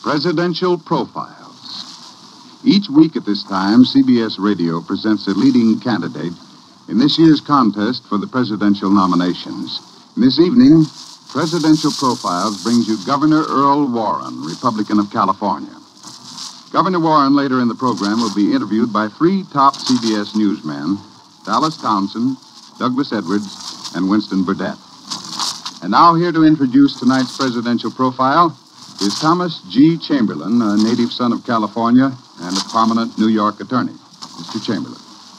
Presidential Profiles. Each week at this time, CBS Radio presents a leading candidate in this year's contest for the presidential nominations. And this evening, Presidential Profiles brings you Governor Earl Warren, Republican of California. Governor Warren, later in the program, will be interviewed by three top CBS newsmen, Dallas Townsend, Douglas Edwards, and Winston Burdett. And now here to introduce tonight's presidential profile is Thomas G. Chamberlain, a native son of California and a prominent New York attorney. Mr. Chamberlain.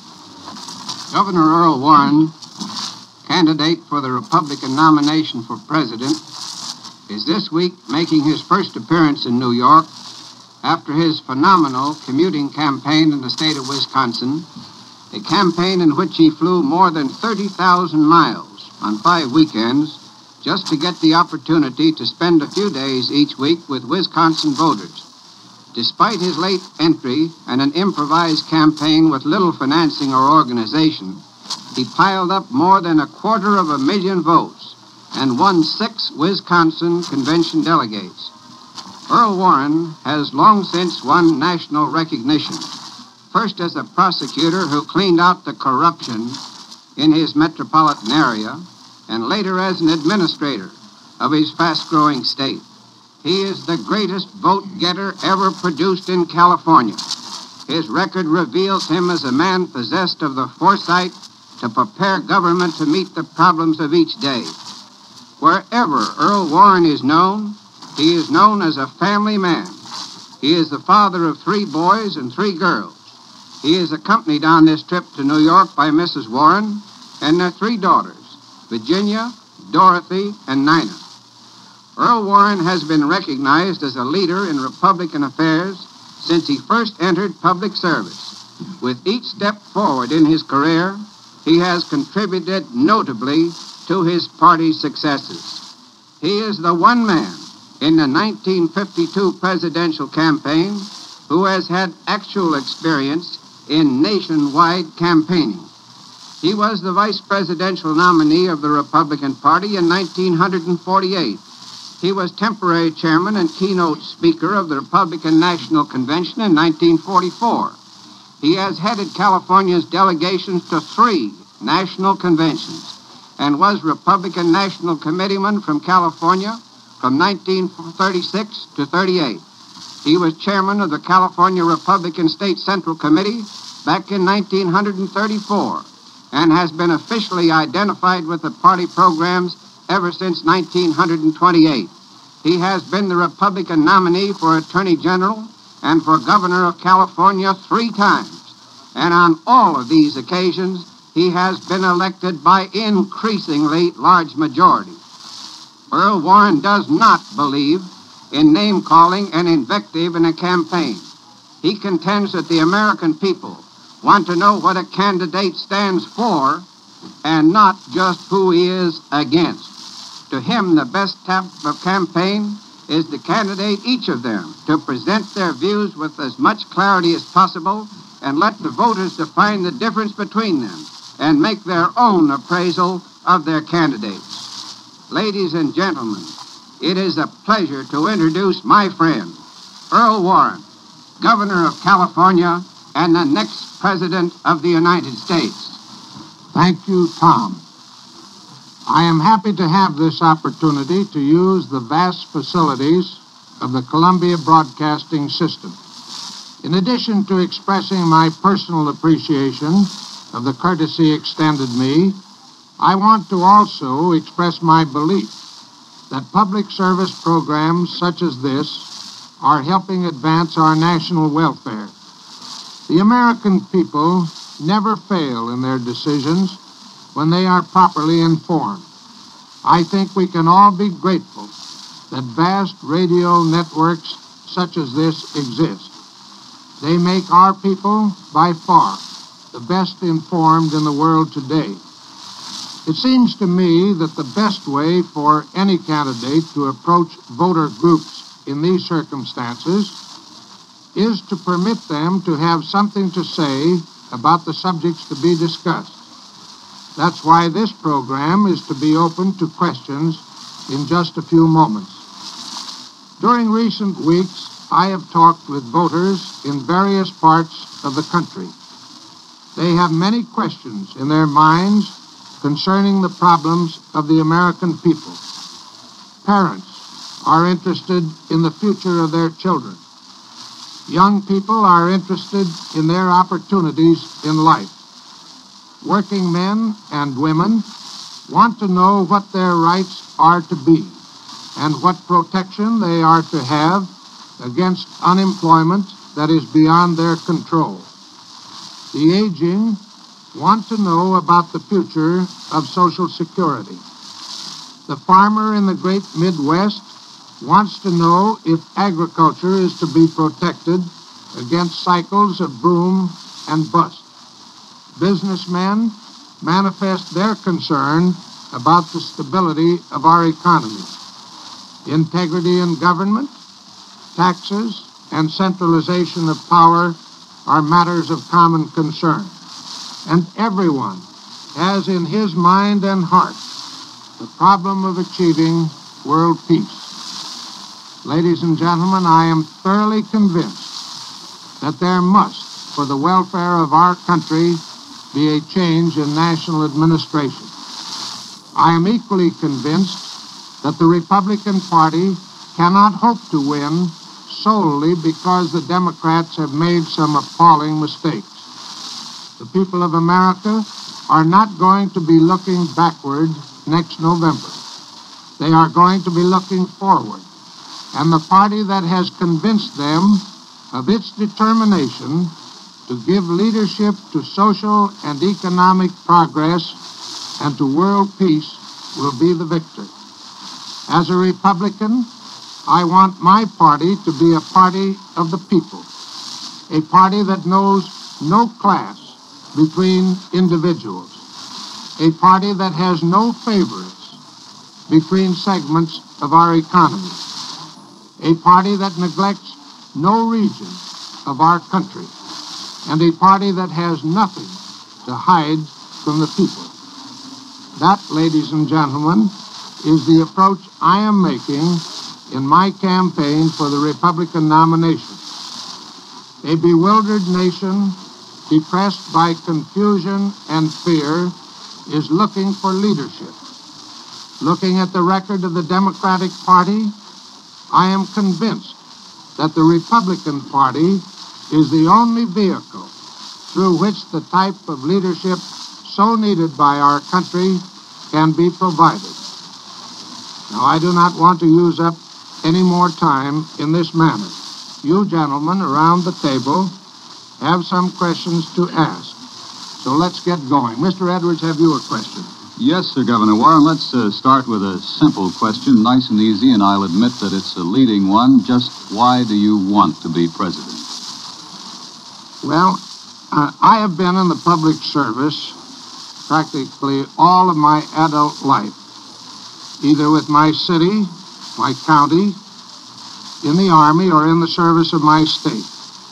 Governor Earl Warren, candidate for the Republican nomination for president, is this week making his first appearance in New York after his phenomenal commuting campaign in the state of Wisconsin, a campaign in which he flew more than 30,000 miles on 5 weekends just to get the opportunity to spend a few days each week with Wisconsin voters. Despite his late entry and an improvised campaign with little financing or organization, he piled up more than 250,000 votes and won 6 Wisconsin convention delegates. Earl Warren has long since won national recognition, first as a prosecutor who cleaned out the corruption in his metropolitan area, and later as an administrator of his fast-growing state. He is the greatest vote-getter ever produced in California. His record reveals him as a man possessed of the foresight to prepare government to meet the problems of each day. Wherever Earl Warren is known, he is known as a family man. He is the father of 3 boys and 3 girls. He is accompanied on this trip to New York by Mrs. Warren and their 3 daughters, Virginia, Dorothy, and Nina. Earl Warren has been recognized as a leader in Republican affairs since he first entered public service. With each step forward in his career, he has contributed notably to his party's successes. He is the one man in the 1952 presidential campaign who has had actual experience in nationwide campaigning. He was the vice presidential nominee of the Republican Party in 1948. He was temporary chairman and keynote speaker of the Republican National Convention in 1944. He has headed California's delegations to 3 national conventions and was Republican National Committeeman from California from 1936 to 38. He was chairman of the California Republican State Central Committee back in 1934. And has been officially identified with the party programs ever since 1928. He has been the Republican nominee for Attorney General and for Governor of California 3 times. And on all of these occasions, he has been elected by increasingly large majorities. Earl Warren does not believe in name-calling and invective in a campaign. He contends that the American people want to know what a candidate stands for and not just who he is against. To him, the best type of campaign is to candidate each of them to present their views with as much clarity as possible and let the voters define the difference between them and make their own appraisal of their candidates. Ladies and gentlemen, it is a pleasure to introduce my friend, Earl Warren, Governor of California and the next President of the United States. Thank you, Tom. I am happy to have this opportunity to use the vast facilities of the Columbia Broadcasting System. In addition to expressing my personal appreciation of the courtesy extended me, I want to also express my belief that public service programs such as this are helping advance our national welfare. The American people never fail in their decisions when they are properly informed. I think we can all be grateful that vast radio networks such as this exist. They make our people, by far, the best informed in the world today. It seems to me that the best way for any candidate to approach voter groups in these circumstances is to permit them to have something to say about the subjects to be discussed. That's why this program is to be open to questions in just a few moments. During recent weeks, I have talked with voters in various parts of the country. They have many questions in their minds concerning the problems of the American people. Parents are interested in the future of their children. Young people are interested in their opportunities in life. Working men and women want to know what their rights are to be and what protection they are to have against unemployment that is beyond their control. The aging want to know about the future of Social Security. The farmer in the great Midwest wants to know if agriculture is to be protected against cycles of boom and bust. Businessmen manifest their concern about the stability of our economy. Integrity in government, taxes, and centralization of power are matters of common concern. And everyone has in his mind and heart the problem of achieving world peace. Ladies and gentlemen, I am thoroughly convinced that there must, for the welfare of our country, be a change in national administration. I am equally convinced that the Republican Party cannot hope to win solely because the Democrats have made some appalling mistakes. The people of America are not going to be looking backward next November. They are going to be looking forward. And the party that has convinced them of its determination to give leadership to social and economic progress and to world peace will be the victor. As a Republican, I want my party to be a party of the people, a party that knows no class between individuals, a party that has no favorites between segments of our economy, a party that neglects no region of our country, and a party that has nothing to hide from the people. That, ladies and gentlemen, is the approach I am making in my campaign for the Republican nomination. A bewildered nation, depressed by confusion and fear, is looking for leadership. Looking at the record of the Democratic Party, I am convinced that the Republican Party is the only vehicle through which the type of leadership so needed by our country can be provided. Now, I do not want to use up any more time in this manner. You gentlemen around the table have some questions to ask. So let's get going. Mr. Edwards, have you a question? Yes, sir, Governor Warren. Let's start with a simple question, nice and easy, and I'll admit that it's a leading one. Just why do you want to be president? Well, I have been in the public service practically all of my adult life, either with my city, my county, in the Army, or in the service of my state.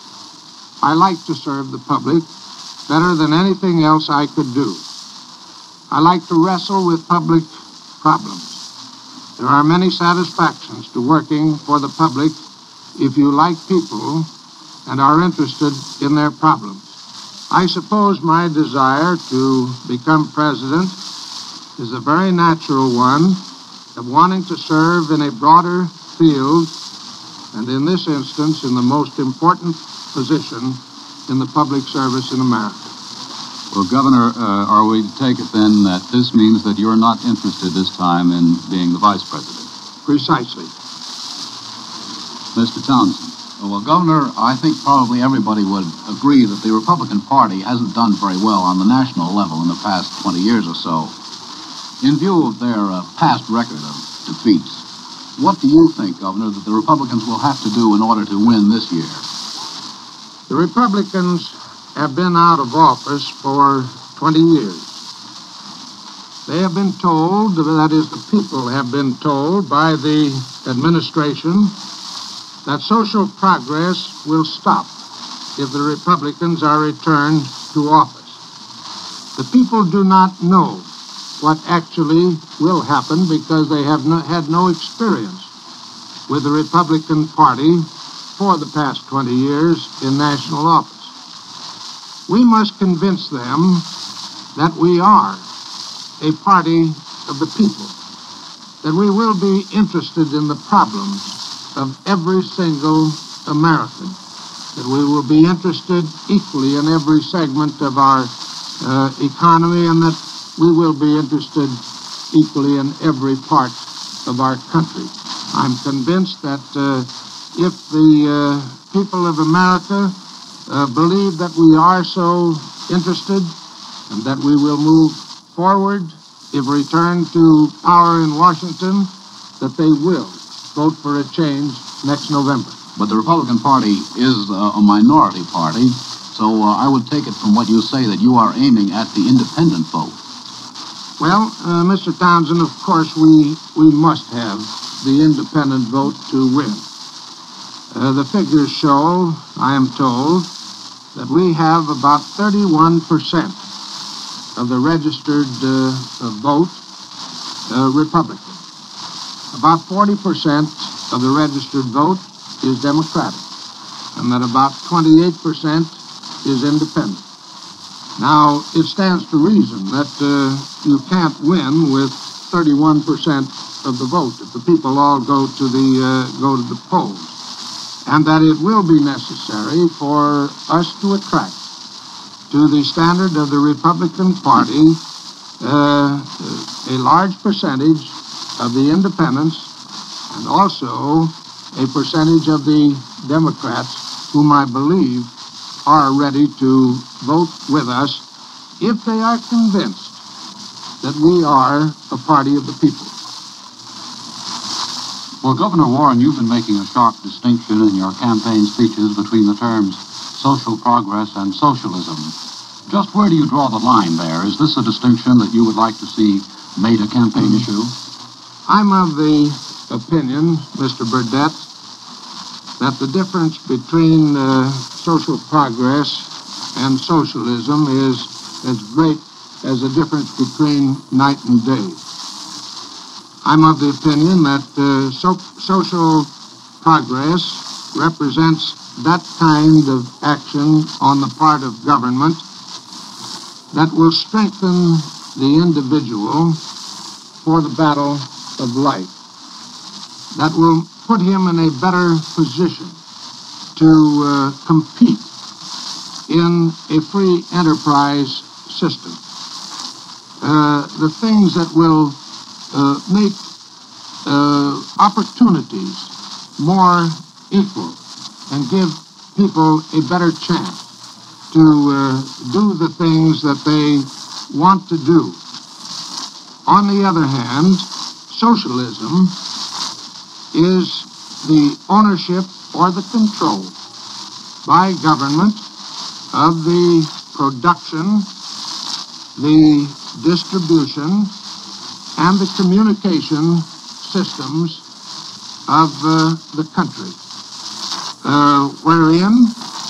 I like to serve the public better than anything else I could do. I like to wrestle with public problems. There are many satisfactions to working for the public if you like people and are interested in their problems. I suppose my desire to become president is a very natural one of wanting to serve in a broader field, and in this instance, in the most important position in the public service in America. Well, Governor, are we to take it then that this means that you're not interested this time in being the vice president? Precisely. Mr. Townsend. Well, Governor, I think probably everybody would agree that the Republican Party hasn't done very well on the national level in the past 20 years or so. In view of their past record of defeats, what do you think, Governor, that the Republicans will have to do in order to win this year? The Republicans have been out of office for 20 years. They have been told, that is, the people have been told by the administration, that social progress will stop if the Republicans are returned to office. The people do not know what actually will happen because they have had no experience with the Republican Party for the past 20 years in national office. We must convince them that we are a party of the people, that we will be interested in the problems of every single American, that we will be interested equally in every segment of our economy, and that we will be interested equally in every part of our country. I'm convinced that if the people of America believe that we are so interested and that we will move forward if returned to power in Washington, that they will vote for a change next November. But the Republican Party is a minority party, so I would take it from what you say that you are aiming at the independent vote. Well, Mr. Townsend, of course, we must have the independent vote to win. The figures show, I am told, that we have about 31% of the registered vote Republican. About 40% of the registered vote is Democratic, and that about 28% is independent. Now, it stands to reason that you can't win with 31% of the vote if the people all go to the polls, and that it will be necessary for us to attract to the standard of the Republican Party a large percentage of the independents and also a percentage of the Democrats whom I believe are ready to vote with us if they are convinced that we are a party of the people. Well, Governor Warren, you've been making a sharp distinction in your campaign speeches between the terms social progress and socialism. Just where do you draw the line there? Is this a distinction that you would like to see made a campaign issue? I'm of the opinion, Mr. Burdett, that the difference between social progress and socialism is as great as the difference between night and day. I'm of the opinion that social progress represents that kind of action on the part of government that will strengthen the individual for the battle of life, that will put him in a better position to compete in a free enterprise system. The things that will make opportunities more equal and give people a better chance to do the things that they want to do. On the other hand, socialism is the ownership or the control by government of the production, the distribution, and the communication systems of the country, wherein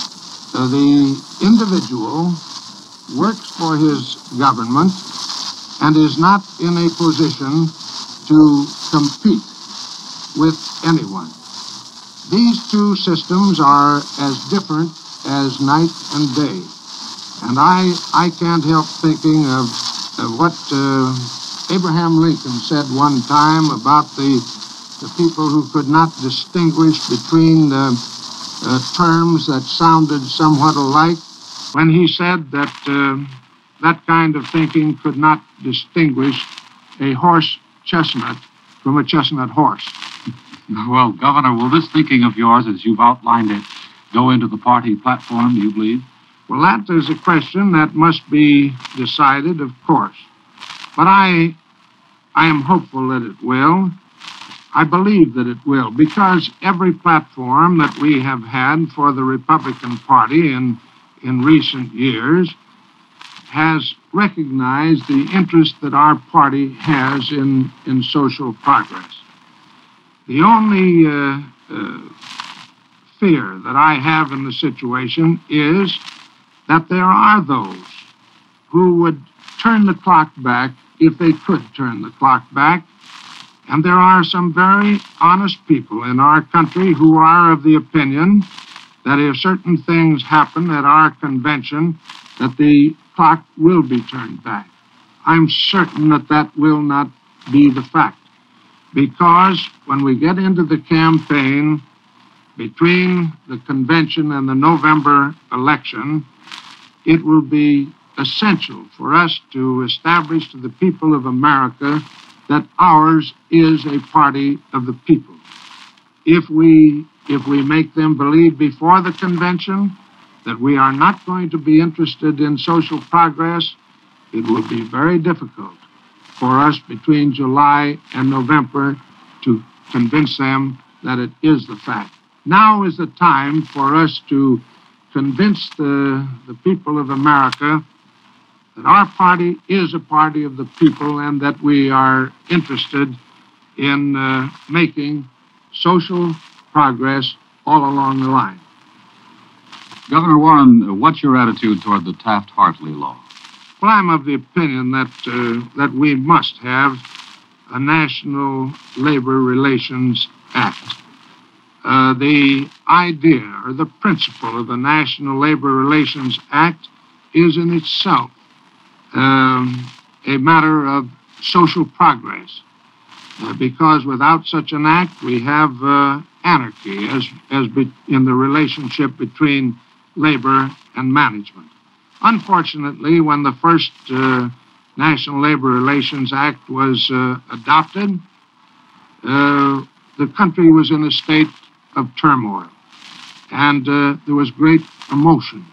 the individual works for his government and is not in a position to compete with anyone. These two systems are as different as night and day. And I can't help thinking of what Abraham Lincoln said one time about the people who could not distinguish between terms that sounded somewhat alike, when he said that that kind of thinking could not distinguish a horse chestnut from a chestnut horse. Well, Governor, will this thinking of yours, as you've outlined it, go into the party platform, do you believe? Well, that is a question that must be decided, of course. But I am hopeful that it will. I believe that it will, because every platform that we have had for the Republican Party in recent years has recognized the interest that our party has in social progress. The only fear that I have in the situation is that there are those who would turn the clock back, if they could turn the clock back, And there are some very honest people in our country who are of the opinion that if certain things happen at our convention, that the clock will be turned back. I'm certain that that will not be the fact, because when we get into the campaign between the convention and the November election, it will be essential for us to establish to the people of America that ours is a party of the people. If we make them believe before the convention that we are not going to be interested in social progress, it will be very difficult for us between July and November to convince them that it is the fact. Now is the time for us to convince the people of America that our party is a party of the people and that we are interested in making social progress all along the line. Governor Warren, what's your attitude toward the Taft-Hartley law? Well, I'm of the opinion that we must have a National Labor Relations Act. The idea or the principle of the National Labor Relations Act is in itself a matter of social progress, because without such an act, we have anarchy in the relationship between labor and management. Unfortunately, when the first National Labor Relations Act was adopted, the country was in a state of turmoil, and there was great emotion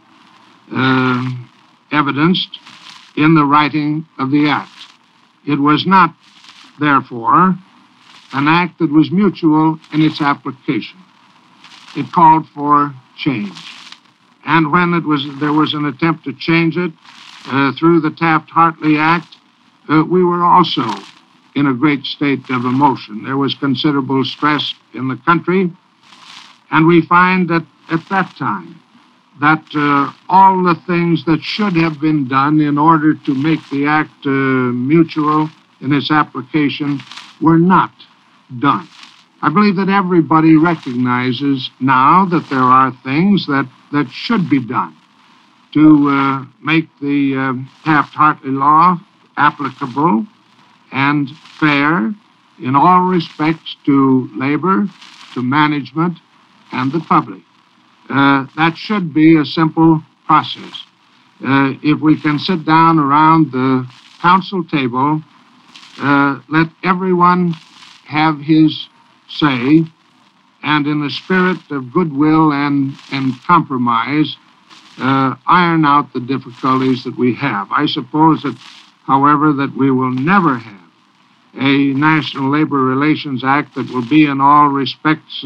evidenced in the writing of the act. It was not, therefore, an act that was mutual in its application. It called for change. And when there was an attempt to change it through the Taft-Hartley Act, we were also in a great state of emotion. There was considerable stress in the country, and we find that at that time that all the things that should have been done in order to make the act mutual in its application were not done. I believe that everybody recognizes now that there are things that should be done to make the Taft-Hartley law applicable and fair in all respects to labor, to management, and the public. That should be a simple process. If we can sit down around the council table, let everyone have his say, and in the spirit of goodwill and compromise, iron out the difficulties that we have. I suppose that, however, that we will never have a National Labor Relations Act that will be in all respects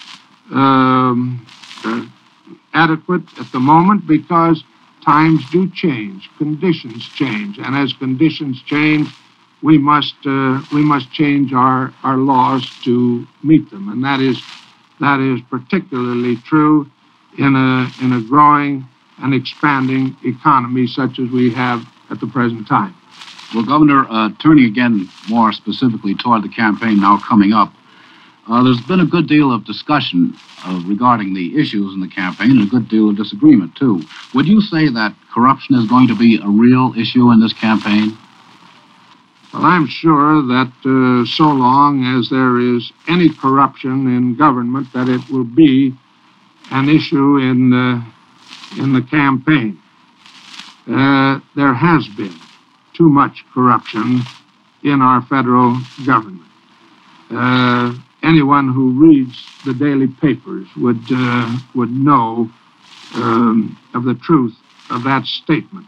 adequate at the moment, because times do change, conditions change, and as conditions change, we must change our laws to meet them, and that is particularly true in a growing and expanding economy such as we have at the present time. Well, Governor, turning again more specifically toward the campaign now coming up, there's been a good deal of discussion regarding the issues in the campaign, and a good deal of disagreement, too. Would you say that corruption is going to be a real issue in this campaign? Well, I'm sure that so long as there is any corruption in government, that it will be an issue in the campaign. There has been too much corruption in our federal government. Anyone who reads the daily papers would know of the truth of that statement.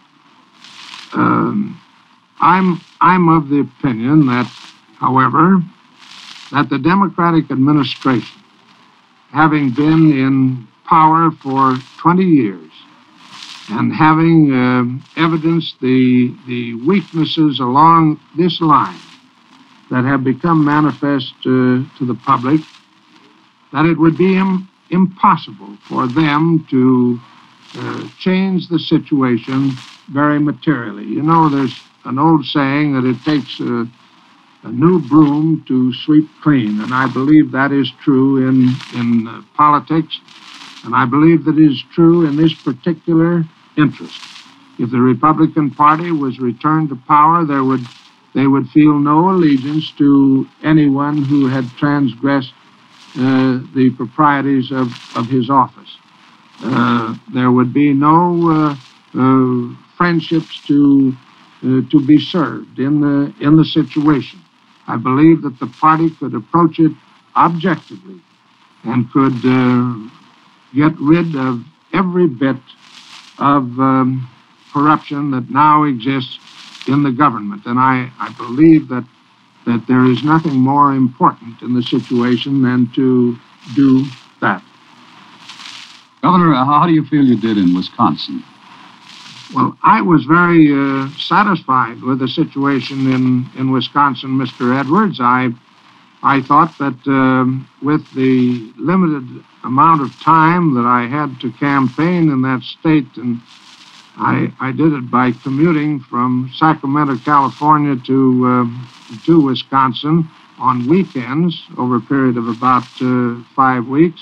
I'm of the opinion that, however, that the Democratic administration, having been in power for 20 years and having evidenced the weaknesses along this line that have become manifest to the public, that it would be impossible for them to change the situation very materially. You know, there's an old saying that it takes a new broom to sweep clean. And I believe that is true in politics, and I believe that it is true in this particular interest. If the Republican Party was returned to power, they would feel no allegiance to anyone who had transgressed the proprieties of his office. There would be no friendships to be served in the situation. I believe that the party could approach it objectively and could get rid of every bit of corruption that now exists in the government. And I believe that there is nothing more important in the situation than to do that. Governor, how do you feel you did in Wisconsin? Well, I was very satisfied with the situation in Wisconsin, Mr. Edwards. I thought that with the limited amount of time that I had to campaign in that state, and I did it by commuting from Sacramento, California to Wisconsin on weekends over a period of about 5 weeks,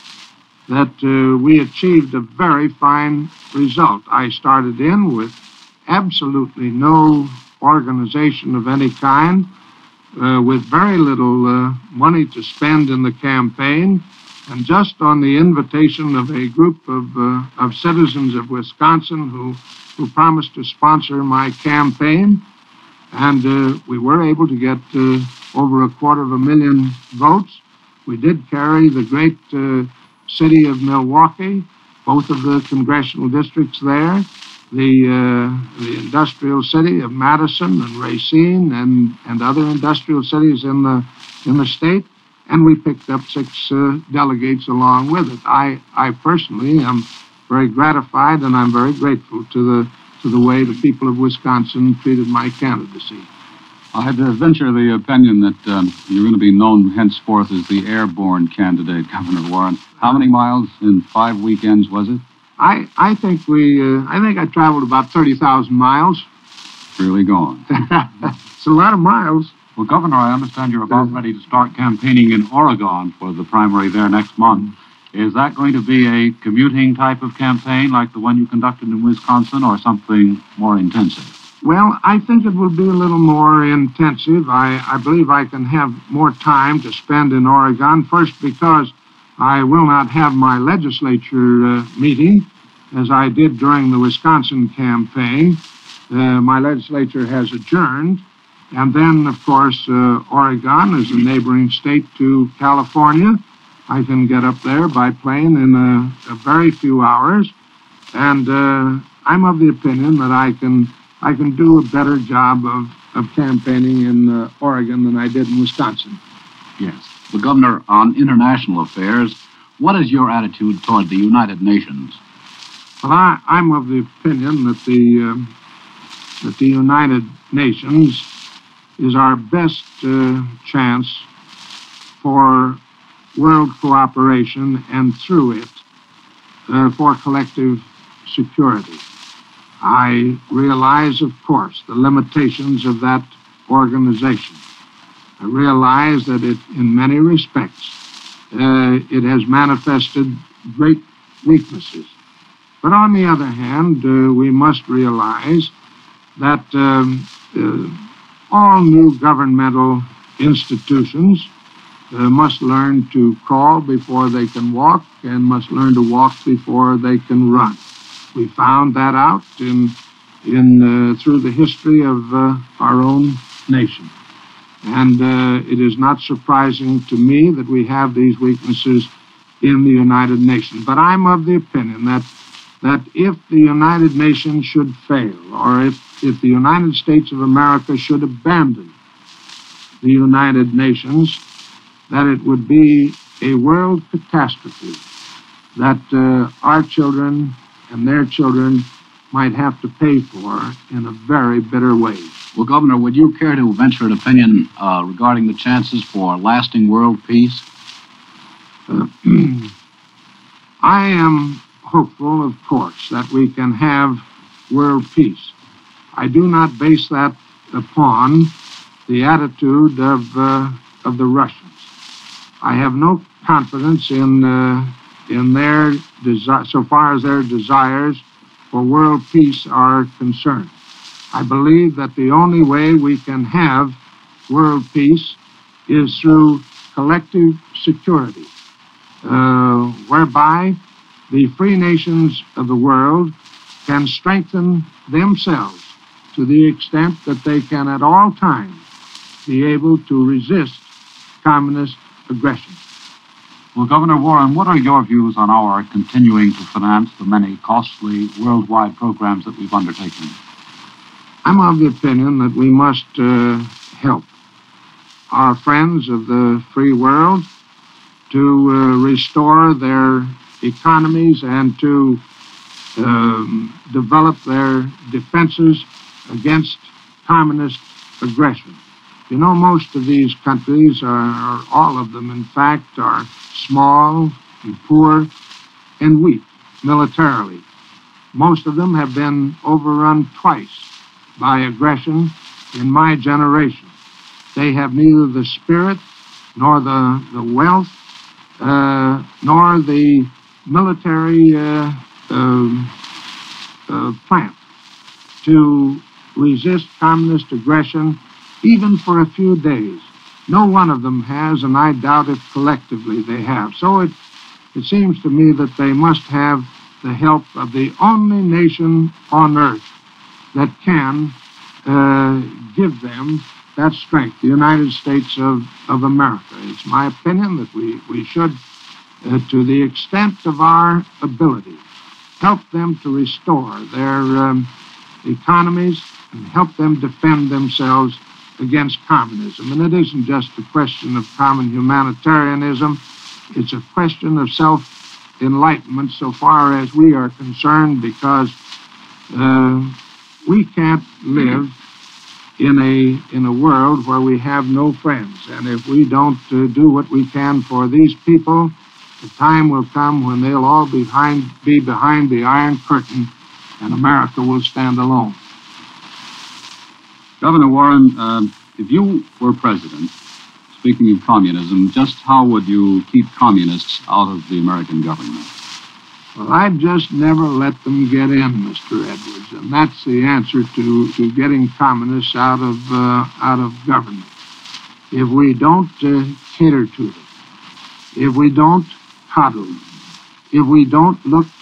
that we achieved a very fine result. I started in with absolutely no organization of any kind, with very little money to spend in the campaign, and just on the invitation of a group of citizens of Wisconsin who promised to sponsor my campaign. And we were able to get over 250,000 votes. We did carry the great city of Milwaukee, both of the congressional districts there, the industrial city of Madison and Racine and other industrial cities in the state, and we picked up 6 delegates along with it. I personally am very gratified, and I'm very grateful to the way the people of Wisconsin treated my candidacy. I'd venture the opinion that you're going to be known henceforth as the airborne candidate, Governor Warren. How many miles in 5 weekends was it? I think I traveled about 30,000 miles. Really gone. It's a lot of miles. Well, Governor, I understand you're about ready to start campaigning in Oregon for the primary there next month. Is that going to be a commuting type of campaign like the one you conducted in Wisconsin, or something more intensive? Well, I think it will be a little more intensive. I believe I can have more time to spend in Oregon, first because I will not have my legislature meeting, as I did during the Wisconsin campaign. My legislature has adjourned. And then, of course, Oregon is a neighboring state to California. I can get up there by plane in a very few hours. And I'm of the opinion that I can do a better job of campaigning in Oregon than I did in Wisconsin. Yes. But, Governor, on international affairs, what is your attitude toward the United Nations? Well, I'm of the opinion that the United Nations is our best chance for world cooperation and through it for collective security. I realize, of course, the limitations of that organization. I realize that it, in many respects, it has manifested great weaknesses. But on the other hand, we must realize that all new governmental institutions must learn to crawl before they can walk and must learn to walk before they can run. We found that out through the history of our own nation. And it is not surprising to me that we have these weaknesses in the United Nations. But I'm of the opinion that if the United Nations should fail, or if the United States of America should abandon the United Nations, that it would be a world catastrophe that our children and their children might have to pay for in a very bitter way. Well, Governor, would you care to venture an opinion regarding the chances for lasting world peace? I am hopeful, of course, that we can have world peace. I do not base that upon the attitude of the Russians. I have no confidence in their so far as their desires for world peace are concerned. I believe that the only way we can have world peace is through collective security, whereby the free nations of the world can strengthen themselves to the extent that they can at all times be able to resist communist aggression. Well, Governor Warren, what are your views on our continuing to finance the many costly worldwide programs that we've undertaken? I'm of the opinion that we must help our friends of the free world to restore their economies and to develop their defenses against communist aggression. You know, most of these countries are all of them, in fact, are small and poor and weak militarily. Most of them have been overrun twice by aggression in my generation. They have neither the spirit nor the wealth nor the military plant to resist communist aggression even for a few days. No one of them has, and I doubt if collectively they have. So it seems to me that they must have the help of the only nation on earth that can give them that strength, the United States of America. It's my opinion that we should, to the extent of our ability, help them to restore their economies and help them defend themselves against communism. And it isn't just a question of common humanitarianism. It's a question of self-enlightenment so far as we are concerned, because we can't live in a world where we have no friends. And if we don't do what we can for these people, the time will come when they'll all be behind the Iron Curtain, and America will stand alone. Governor Warren, if you were president, speaking of communism, just how would you keep communists out of the American government? Well, I'd just never let them get in, Mr. Edwards, and that's the answer to getting communists out of government. If we don't cater to them, if we don't coddle them, if we don't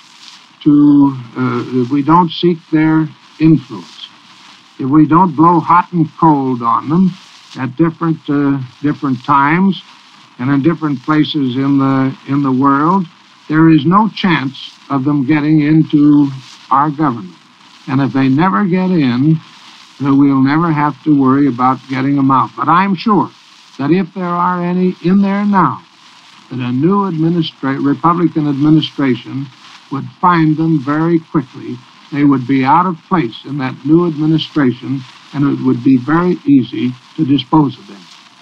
if we don't seek their influence, if we don't blow hot and cold on them at different times and in different places in the world, there is no chance of them getting into our government. And if they never get in, we'll never have to worry about getting them out. But I'm sure that if there are any in there now, that a new Republican administration would find them very quickly. They would be out of place in that new administration, and it would be very easy to dispose of them.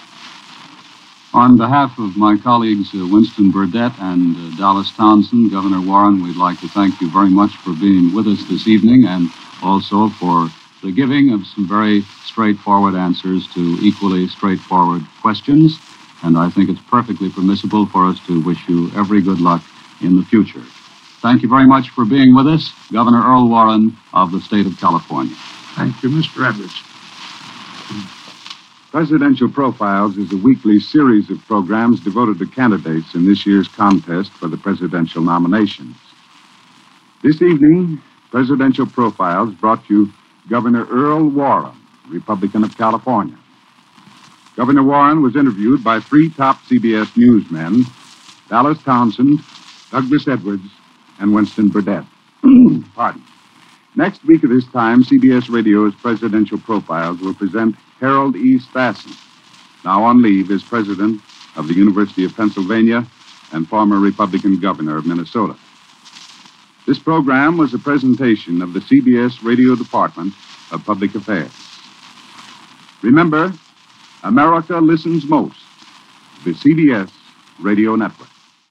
On behalf of my colleagues Winston Burdett and Dallas Townsend, Governor Warren, we'd like to thank you very much for being with us this evening, and also for the giving of some very straightforward answers to equally straightforward questions. And I think it's perfectly permissible for us to wish you every good luck in the future. Thank you very much for being with us, Governor Earl Warren of the state of California. Thank you, Mr. Edwards. Presidential Profiles is a weekly series of programs devoted to candidates in this year's contest for the presidential nominations. This evening, Presidential Profiles brought you Governor Earl Warren, Republican of California. Governor Warren was interviewed by three top CBS newsmen, Dallas Townsend, Douglas Edwards, and Winston Burdett. Pardon. Next week at this time, CBS Radio's Presidential Profiles will present Harold E. Stassen, now on leave as president of the University of Pennsylvania and former Republican governor of Minnesota. This program was a presentation of the CBS Radio Department of Public Affairs. Remember, America listens most to the CBS Radio Network.